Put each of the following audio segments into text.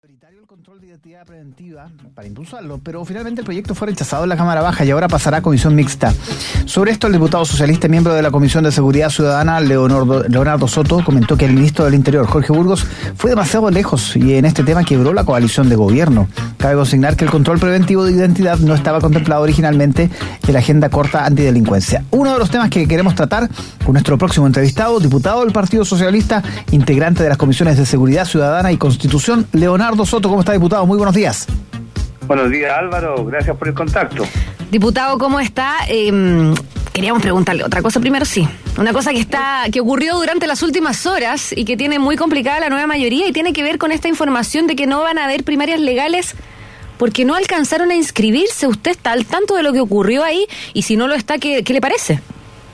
Prioritario el control de identidad preventiva para impulsarlo, pero finalmente el proyecto fue rechazado en la Cámara Baja y ahora pasará a comisión mixta. Sobre esto, el diputado socialista y miembro de la Comisión de Seguridad Ciudadana, Leonardo Soto, comentó que el ministro del Interior, Jorge Burgos, fue demasiado lejos y en este tema quebró la coalición de gobierno. Cabe consignar que el control preventivo de identidad no estaba contemplado originalmente en la agenda corta antidelincuencia. Uno de los temas que queremos tratar con nuestro próximo entrevistado, diputado del Partido Socialista, integrante de las comisiones de Seguridad Ciudadana y Constitución, Leonardo Soto. ¿Cómo está, diputado? Muy buenos días. Buenos días, Álvaro. Gracias por el contacto. Diputado, ¿cómo está? Queríamos preguntarle otra cosa primero, sí. Una cosa que ocurrió durante las últimas horas y que tiene muy complicada la nueva mayoría y tiene que ver con esta información de que no van a haber primarias legales porque no alcanzaron a inscribirse. ¿Usted está al tanto de lo que ocurrió ahí? Y si no lo está, ¿qué le parece?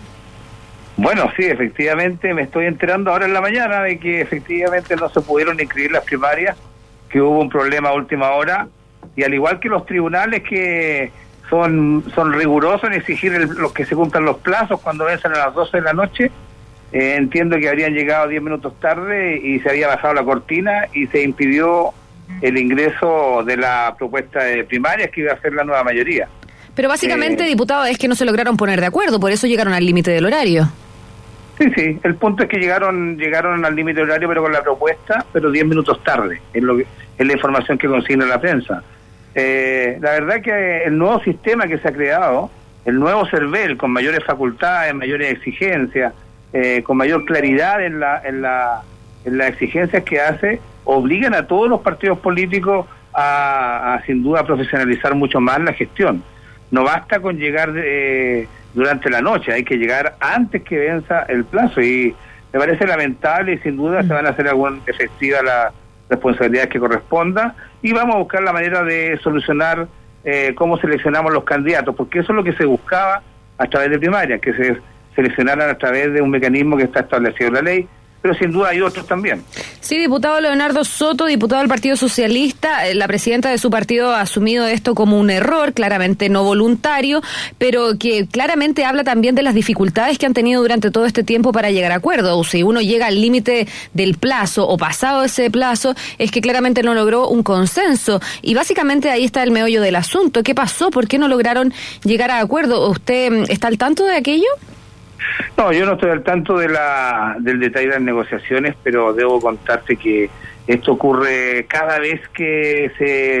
Bueno, sí, efectivamente me estoy enterando ahora en la mañana de que efectivamente no se pudieron inscribir las primarias, que hubo un problema a última hora, y al igual que los tribunales que son rigurosos en exigir los que se cumplan los plazos cuando vencen a las 12 de la noche, entiendo que habrían llegado 10 minutos tarde y se había bajado la cortina y se impidió el ingreso de la propuesta de primarias que iba a hacer la nueva mayoría. Pero básicamente, diputado, es que no se lograron poner de acuerdo, por eso llegaron al límite del horario. Sí, el punto es que llegaron al límite horario, pero con la propuesta, pero 10 minutos tarde, es la información que consigna la prensa. La verdad que el nuevo sistema que se ha creado, el nuevo CERVEL, con mayores facultades, mayores exigencias, con mayor claridad en las exigencias que hace, obligan a todos los partidos políticos a sin duda profesionalizar mucho más la gestión. No basta con llegar durante la noche, hay que llegar antes que venza el plazo, y me parece lamentable y sin duda se van a hacer efectiva las responsabilidades que corresponda, y vamos a buscar la manera de solucionar cómo seleccionamos los candidatos, porque eso es lo que se buscaba a través de primarias, que se seleccionaran a través de un mecanismo que está establecido en la ley, pero sin duda hay otros también. Sí, diputado Leonardo Soto, diputado del Partido Socialista, la presidenta de su partido ha asumido esto como un error, claramente no voluntario, pero que claramente habla también de las dificultades que han tenido durante todo este tiempo para llegar a acuerdo. O si uno llega al límite del plazo o pasado ese plazo, es que claramente no logró un consenso. Y básicamente ahí está el meollo del asunto. ¿Qué pasó? ¿Por qué no lograron llegar a acuerdo? ¿Usted está al tanto de aquello? No, yo no estoy al tanto del detalle de las negociaciones, pero debo contarte que esto ocurre cada vez que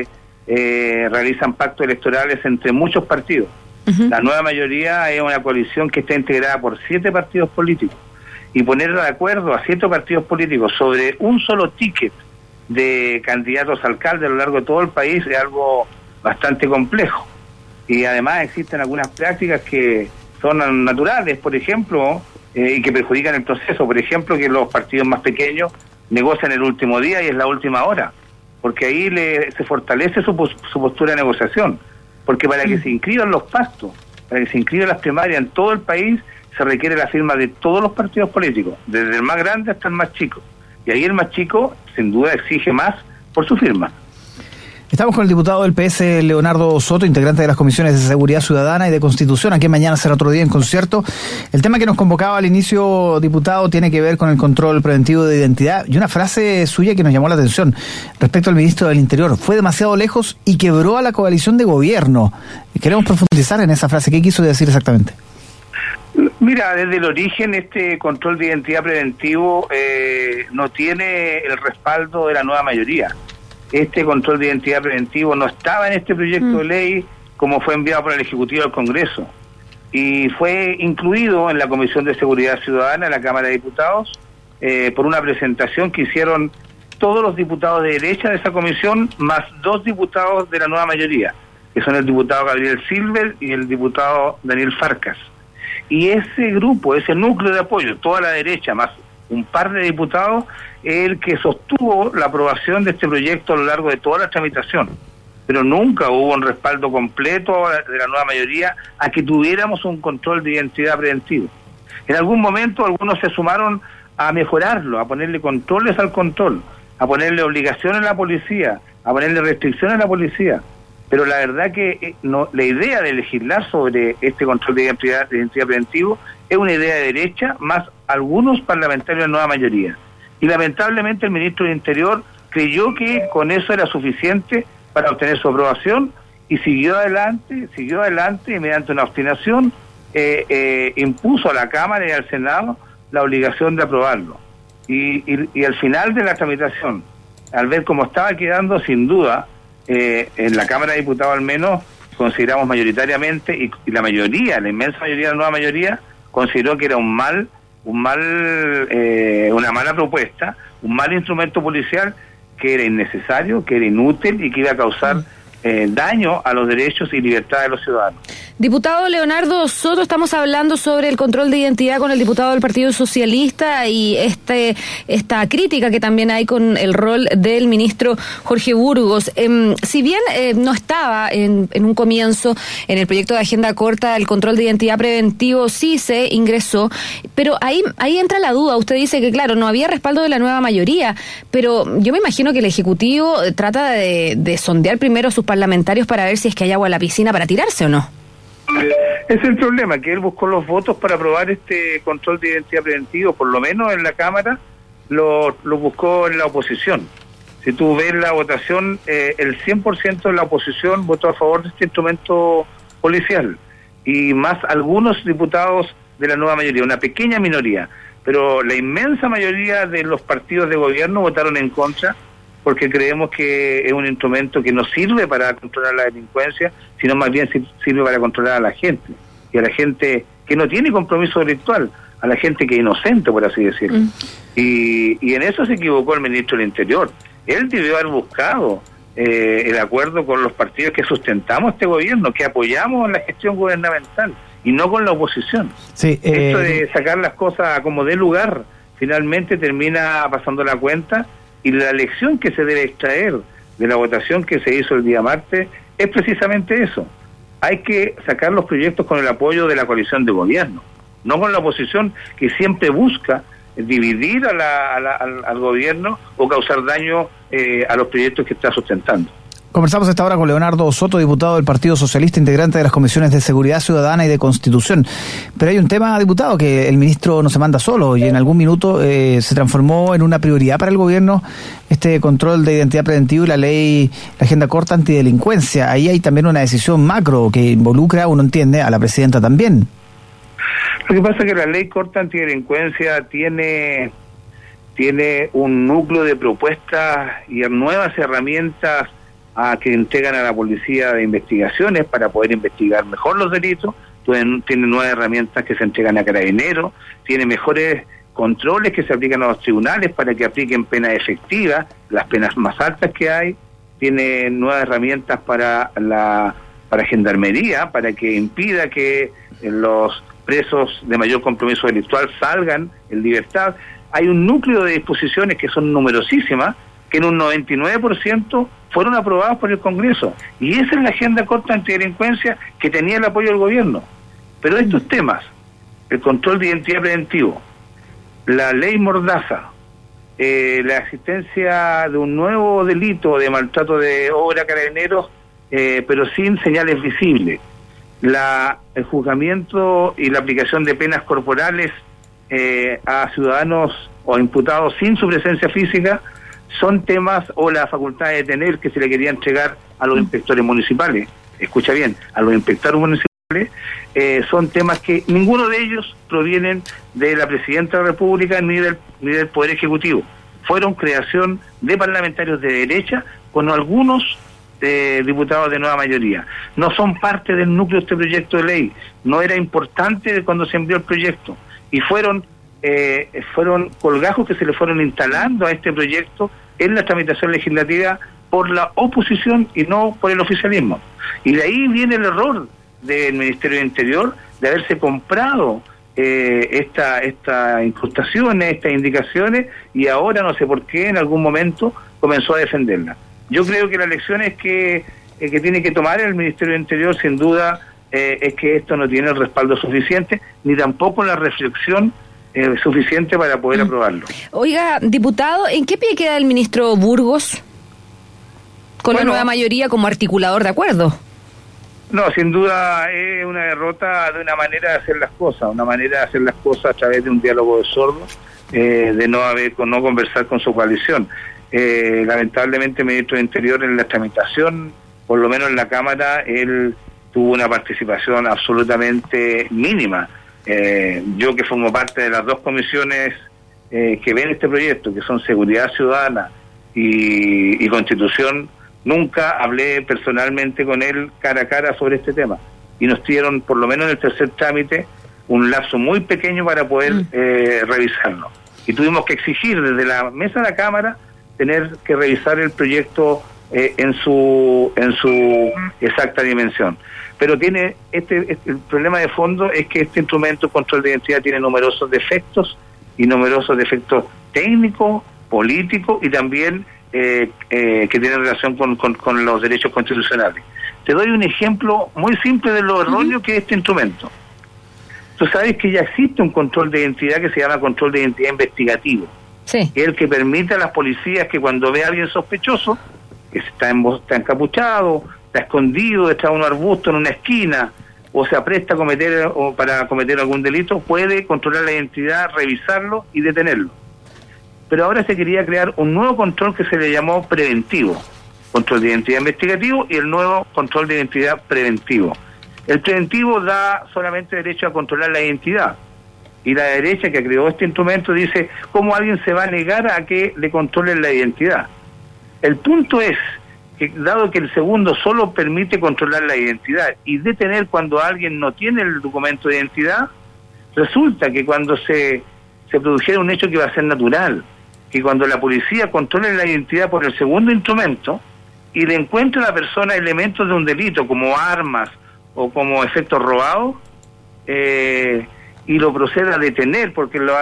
se realizan pactos electorales entre muchos partidos. Uh-huh. La nueva mayoría es una coalición que está integrada por 7 partidos políticos, y poner de acuerdo a 7 partidos políticos sobre un solo ticket de candidatos a alcalde a lo largo de todo el país es algo bastante complejo, y además existen algunas prácticas que son naturales, por ejemplo, y que perjudican el proceso. Por ejemplo, que los partidos más pequeños negocian el último día y es la última hora, porque ahí se fortalece su postura de negociación, porque para que se inscriban los pactos, para que se inscriban las primarias en todo el país, se requiere la firma de todos los partidos políticos, desde el más grande hasta el más chico, y ahí el más chico sin duda exige más por su firma. Estamos con el diputado del PS, Leonardo Soto, integrante de las comisiones de Seguridad Ciudadana y de Constitución. Aquí mañana será otro día en concierto. El tema que nos convocaba al inicio, diputado, tiene que ver con el control preventivo de identidad y una frase suya que nos llamó la atención respecto al ministro del Interior. Fue demasiado lejos y quebró a la coalición de gobierno. Queremos profundizar en esa frase. ¿Qué quiso decir exactamente? Mira, desde el origen este control de identidad preventivo no tiene el respaldo de la nueva mayoría. Este control de identidad preventivo no estaba en este proyecto de ley como fue enviado por el Ejecutivo al Congreso, y fue incluido en la Comisión de Seguridad Ciudadana en la Cámara de Diputados por una presentación que hicieron todos los diputados de derecha de esa comisión, más 2 diputados de la nueva mayoría, que son el diputado Gabriel Silver y el diputado Daniel Farcas. Y ese grupo, ese núcleo de apoyo, toda la derecha, más un par de diputados, el que sostuvo la aprobación de este proyecto a lo largo de toda la tramitación, pero nunca hubo un respaldo completo de la nueva mayoría a que tuviéramos un control de identidad preventivo. En algún momento algunos se sumaron a mejorarlo, a ponerle controles al control, a ponerle obligaciones a la policía, a ponerle restricciones a la policía, pero la verdad que la idea de legislar sobre este control de identidad preventivo es una idea de derecha, más algunos parlamentarios de nueva mayoría. Y lamentablemente el ministro del Interior creyó que con eso era suficiente para obtener su aprobación y siguió adelante y mediante una obstinación impuso a la Cámara y al Senado la obligación de aprobarlo. Y al final de la tramitación, al ver cómo estaba quedando, sin duda, en la Cámara de Diputados al menos, consideramos mayoritariamente, y la mayoría, la inmensa mayoría, la nueva mayoría, consideró que era una mala propuesta, un mal instrumento policial, que era innecesario, que era inútil y que iba a causar daño a los derechos y libertades de los ciudadanos. Diputado Leonardo Soto, estamos hablando sobre el control de identidad con el diputado del Partido Socialista y esta crítica que también hay con el rol del ministro Jorge Burgos. Si bien no estaba en un comienzo en el proyecto de agenda corta el control de identidad preventivo, sí se ingresó, pero ahí entra la duda. Usted dice que, claro, no había respaldo de la nueva mayoría, pero yo me imagino que el Ejecutivo trata de sondear primero a sus parlamentarios para ver si es que hay agua en la piscina para tirarse o no. Es el problema, que él buscó los votos para aprobar este control de identidad preventivo, por lo menos en la Cámara lo buscó en la oposición. Si tú ves la votación, el 100% de la oposición votó a favor de este instrumento policial, y más algunos diputados de la nueva mayoría, una pequeña minoría, pero la inmensa mayoría de los partidos de gobierno votaron en contra, porque creemos que es un instrumento que no sirve para controlar la delincuencia, sino más bien sirve para controlar a la gente, y a la gente que no tiene compromiso delictual, a la gente que es inocente, por así decirlo. Y en eso se equivocó el ministro del Interior. Él debió haber buscado el acuerdo con los partidos que sustentamos este gobierno, que apoyamos la gestión gubernamental, y no con la oposición. Sí, esto de sacar las cosas como de lugar, finalmente termina pasando la cuenta. Y la lección que se debe extraer de la votación que se hizo el día martes es precisamente eso. Hay que sacar los proyectos con el apoyo de la coalición de gobierno, no con la oposición, que siempre busca dividir al gobierno o causar daño a los proyectos que está sustentando. Conversamos esta hora con Leonardo Soto, diputado del Partido Socialista, integrante de las comisiones de Seguridad Ciudadana y de Constitución. Pero hay un tema, diputado, que el ministro no se manda solo y en algún minuto se transformó en una prioridad para el gobierno este control de identidad preventivo y la agenda corta antidelincuencia. Ahí hay también una decisión macro que involucra, uno entiende, a la presidenta también. Lo que pasa es que la ley corta antidelincuencia tiene un núcleo de propuestas y nuevas herramientas que entregan a la policía de investigaciones para poder investigar mejor los delitos. Tiene nuevas herramientas que se entregan a Carabineros, tiene mejores controles que se aplican a los tribunales para que apliquen penas efectivas, las penas más altas que hay, tiene nuevas herramientas para Gendarmería, para que impida que los presos de mayor compromiso delictual salgan en libertad. Hay un núcleo de disposiciones que son numerosísimas, que en un 99% fueron aprobados por el Congreso, y esa es la agenda corta antidelincuencia que tenía el apoyo del gobierno. Pero estos temas, el control de identidad preventivo, la ley Mordaza, la existencia de un nuevo delito de maltrato de obra a Carabineros, pero sin señales visibles, el juzgamiento y la aplicación de penas corporales a ciudadanos o imputados sin su presencia física, son temas, o la facultad de detener que se le quería entregar a los inspectores municipales, escucha bien, a los inspectores municipales, son temas que ninguno de ellos provienen de la Presidenta de la República ni del Poder Ejecutivo. Fueron creación de parlamentarios de derecha con algunos diputados de nueva mayoría. No son parte del núcleo de este proyecto de ley, no era importante cuando se envió el proyecto, y fueron colgajos que se le fueron instalando a este proyecto en la tramitación legislativa por la oposición y no por el oficialismo. Y de ahí viene el error del Ministerio del Interior de haberse comprado estas incrustaciones, estas indicaciones, y ahora no sé por qué en algún momento comenzó a defenderla. Yo creo que la lección es que tiene que tomar el Ministerio del Interior, sin duda, es que esto no tiene el respaldo suficiente, ni tampoco la reflexión suficiente para poder aprobarlo. Oiga, diputado, ¿en qué pie queda el ministro Burgos con la nueva mayoría como articulador de acuerdo? No, sin duda es una derrota de una manera de hacer las cosas, a través de un diálogo de sordos, de no conversar con su coalición. lamentablemente el ministro de Interior en la tramitación, por lo menos en la Cámara, él tuvo una participación absolutamente mínima. Yo, que formo parte de las dos comisiones que ven este proyecto, que son Seguridad Ciudadana y Constitución, nunca hablé personalmente con él cara a cara sobre este tema. Y nos dieron, por lo menos en el tercer trámite, un lapso muy pequeño para poder revisarlo. Y tuvimos que exigir desde la mesa de la Cámara tener que revisar el proyecto en su exacta dimensión. Pero tiene el problema de fondo es que este instrumento de control de identidad tiene numerosos defectos, y numerosos defectos técnicos, políticos y también que tienen relación con los derechos constitucionales. Te doy un ejemplo muy simple de lo erróneo que es este instrumento. Tú sabes que ya existe un control de identidad que se llama control de identidad investigativo, sí, que es el que permite a las policías que cuando ve a alguien sospechoso, que está encapuchado, está escondido detrás de un arbusto en una esquina, o se apresta para cometer algún delito, puede controlar la identidad, revisarlo y detenerlo. Pero ahora se quería crear un nuevo control que se le llamó preventivo, control de identidad investigativo, y el nuevo control de identidad preventivo. El preventivo da solamente derecho a controlar la identidad, y la derecha que creó este instrumento dice, ¿cómo alguien se va a negar a que le controlen la identidad? El punto es que, dado que el segundo solo permite controlar la identidad y detener cuando alguien no tiene el documento de identidad, resulta que cuando se produjera un hecho que va a ser natural, que cuando la policía controle la identidad por el segundo instrumento y le encuentre a la persona elementos de un delito como armas o como efectos robados, y lo proceda a detener porque le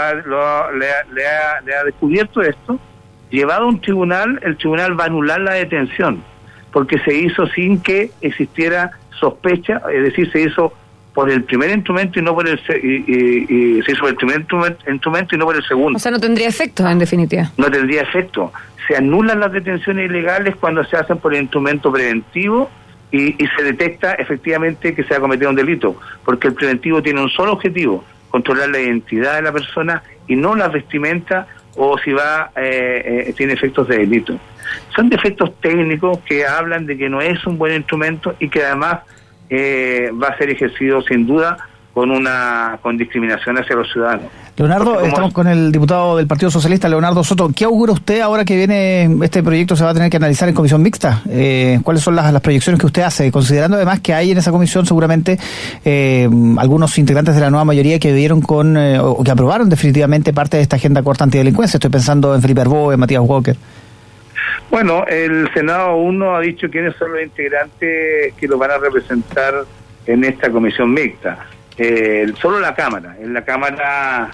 ha descubierto esto, llevado a un tribunal, el tribunal va a anular la detención, porque se hizo sin que existiera sospecha, es decir, se hizo por el primer instrumento y no por se hizo por el primer instrumento y no por el segundo. O sea, no tendría efecto, en definitiva. No tendría efecto. Se anulan las detenciones ilegales cuando se hacen por el instrumento preventivo y se detecta efectivamente que se ha cometido un delito, porque el preventivo tiene un solo objetivo, controlar la identidad de la persona y no la vestimenta o si tiene efectos de delito. Son defectos técnicos que hablan de que no es un buen instrumento y que además va a ser ejercido sin duda con discriminación hacia los ciudadanos. Leonardo, estamos con el diputado del Partido Socialista, Leonardo Soto. ¿Qué augura usted ahora que viene este proyecto se va a tener que analizar en comisión mixta? ¿Cuáles son las proyecciones que usted hace? Considerando además que hay en esa comisión seguramente algunos integrantes de la nueva mayoría que vieron o que aprobaron definitivamente parte de esta agenda corta antidelincuencia. Estoy pensando en Felipe Arbó, en Matías Walker. Bueno, el Senado 1 ha dicho quiénes son los integrantes que los van a representar en esta comisión mixta. Solo la Cámara. En la Cámara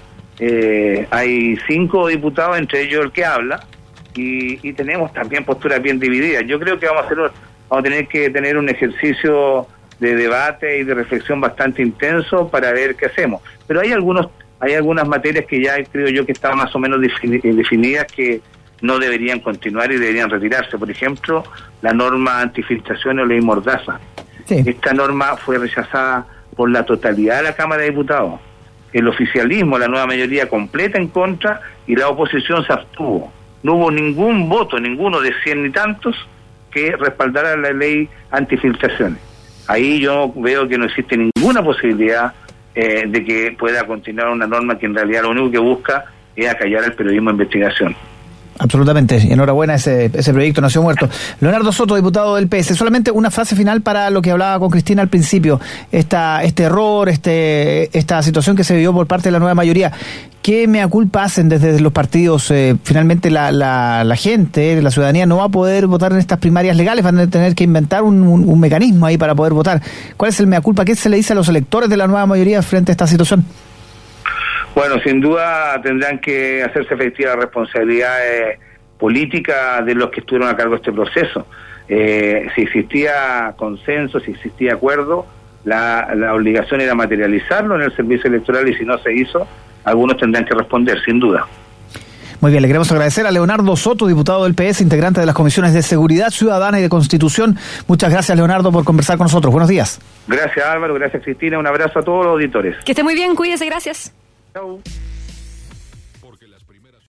hay 5 diputados, entre ellos el que habla, y tenemos también posturas bien divididas. Yo creo que vamos a tener que tener un ejercicio de debate y de reflexión bastante intenso para ver qué hacemos. Pero hay algunas materias que ya creo yo que están más o menos definidas que no deberían continuar y deberían retirarse. Por ejemplo, la norma antifiltración o ley Mordaza. Sí. Esta norma fue rechazada por la totalidad de la Cámara de Diputados. El oficialismo, la nueva mayoría completa en contra, y la oposición se abstuvo. No hubo ningún voto, ninguno de 100 y tantos, que respaldara la ley antifiltraciones. Ahí yo veo que no existe ninguna posibilidad de que pueda continuar una norma que en realidad lo único que busca es acallar el periodismo de investigación. Absolutamente, enhorabuena, ese proyecto nació muerto. Leonardo Soto, diputado del PS, solamente una frase final para lo que hablaba con Cristina al principio, este error, esta situación que se vivió por parte de la nueva mayoría. ¿Qué mea culpa hacen desde los partidos? Finalmente la gente, la ciudadanía no va a poder votar en estas primarias legales, van a tener que inventar un mecanismo ahí para poder votar. ¿Cuál es el mea culpa? ¿Qué se le dice a los electores de la nueva mayoría frente a esta situación? Bueno, sin duda tendrán que hacerse efectiva responsabilidades políticas de los que estuvieron a cargo de este proceso. Si existía consenso, si existía acuerdo, la obligación era materializarlo en el servicio electoral, y si no se hizo, algunos tendrán que responder, sin duda. Muy bien, le queremos agradecer a Leonardo Soto, diputado del PS, integrante de las comisiones de Seguridad Ciudadana y de Constitución. Muchas gracias, Leonardo, por conversar con nosotros. Buenos días. Gracias, Álvaro. Gracias, Cristina. Un abrazo a todos los auditores. Que esté muy bien, cuídese, gracias. Chau.